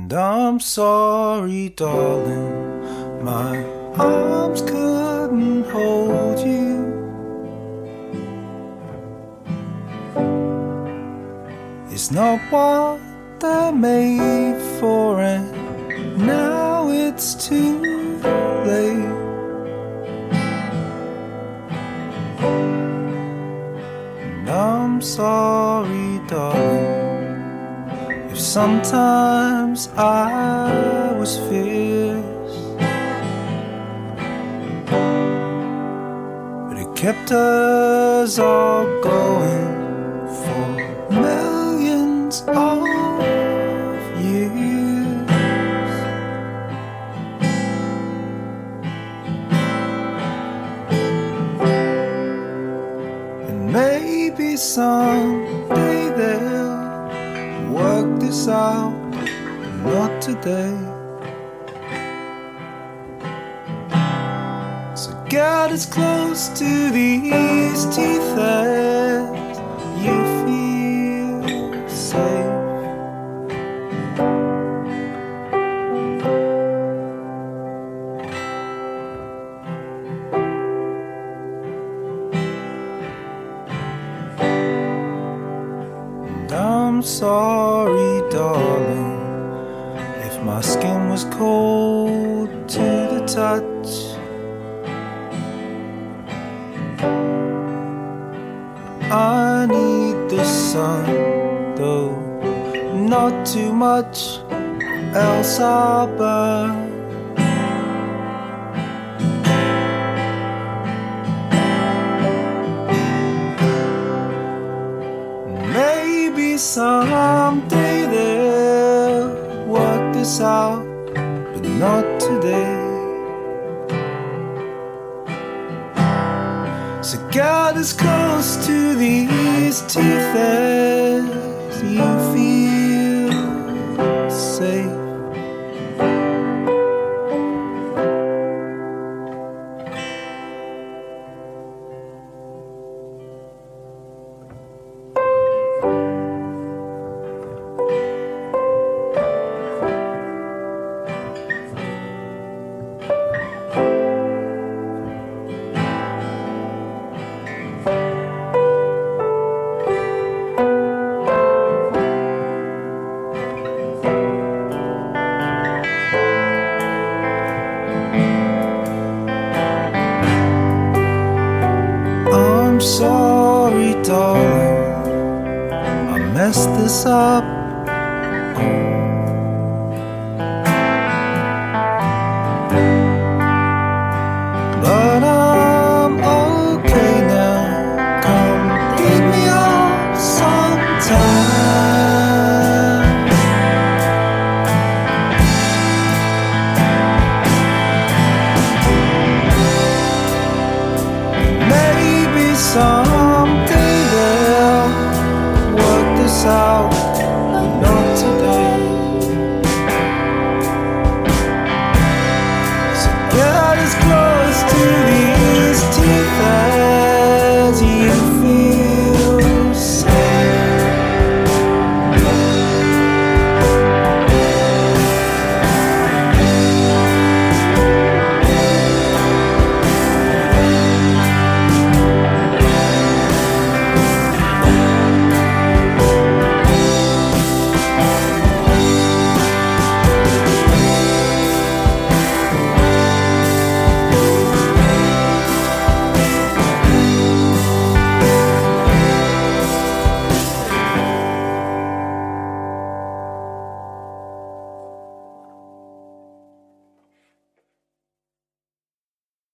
And I'm sorry, darling, my arms couldn't hold you. It's not what they're made for, and now it's too late. And I'm sorry, darling, if sometimes I was fierce, but it kept us all going for millions of years. And maybe someday they'll work this out, not today. So get as close to these teeth as you feel safe. And I'm sorry, darling, if my skin was cold to the touch. I need the sun, though not too much, else I'll burn. Maybe someday they'll work this out, but not today. So get as close to these teeth as you feel